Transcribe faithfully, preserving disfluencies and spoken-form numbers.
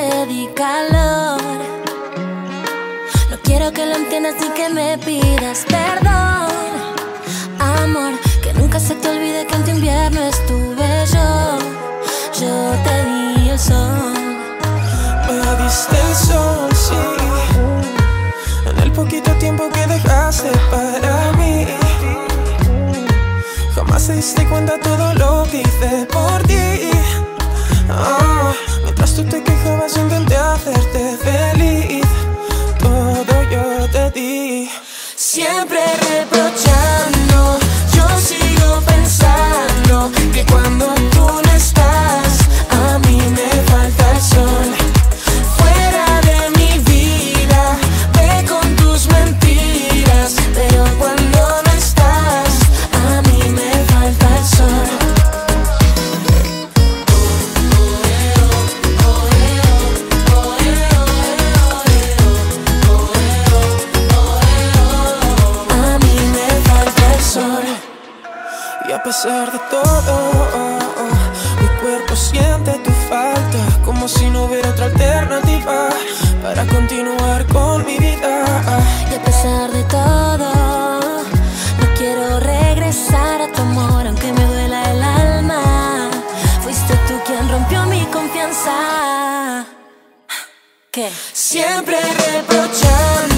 te di calor. No quiero que lo entiendas ni que me pidas perdón. Amor, que nunca se te olvide que en tu invierno estuve yo. Yo te di el sol. Me diste el sol, sí, en el poquito tiempo que dejaste para mí. Jamás te diste cuenta todo lo que hice por ti. Oh, mientras tú te quejabas yo intenté hacerte feliz. Todo yo te di. Siempre reprochando, yo sigo pensando que cuando tú no estás, a mí me falta el sol. Fuera de mi vida, ve con tus mentiras, pero cuando no estás, a mí me falta el sol. A mí me falta el sol. Y a pesar de todo, oh, oh, mi cuerpo siente tu falta, como si no hubiera otra alternativa para continuar con mi vida. Y a pesar de todo, no quiero regresar a tu amor, aunque me duela el alma. Fuiste tú quien rompió mi confianza. ¿Qué? Siempre reprochando.